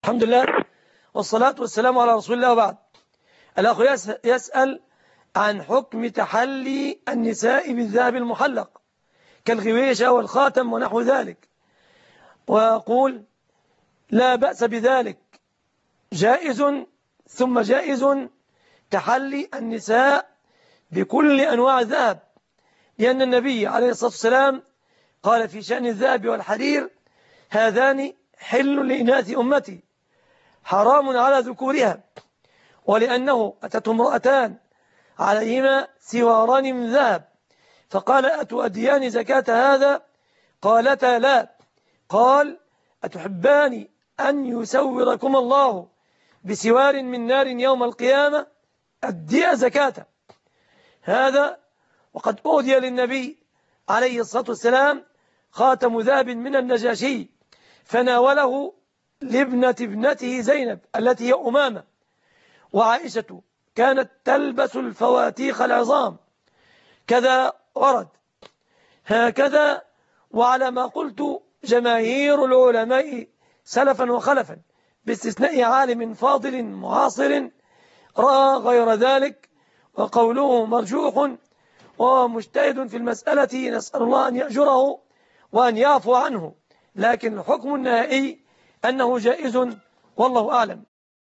الحمد لله والصلاة والسلام على رسول الله. وبعد، الأخ يسأل عن حكم تحلي النساء بالذهب المحلق كالغويشة والخاتم ونحو ذلك، ويقول لا بأس بذلك، جائز ثم جائز تحلي النساء بكل أنواع الذهب، لأن النبي عليه الصلاة والسلام قال في شأن الذهب والحرير: هذان حل لإناث أمتي حرام على ذكورها. ولأنه أتت امرأتان عليهما سواران من ذهب فقال: أتؤديان زكاة هذا؟ قالتا لا. قال: أتحبان أن يسوركم الله بسوار من نار يوم القيامة؟ أديا زكاة. هذا وقد أهدي للنبي عليه الصلاة والسلام خاتم ذهب من النجاشي، فناوله لابنة ابنته زينب التي هي أمامة. وعائشة كانت تلبس الفواتيخ العظام، كذا ورد هكذا. وعلى ما قلت جماهير العلماء سلفا وخلفا باستثناء عالم فاضل معاصر رأى غير ذلك، وقوله مرجوح ومجتهد في المسألة، نسأل الله أن يأجره وأن يعفو عنه، لكن الحكم النهائي أنه جائز، والله أعلم.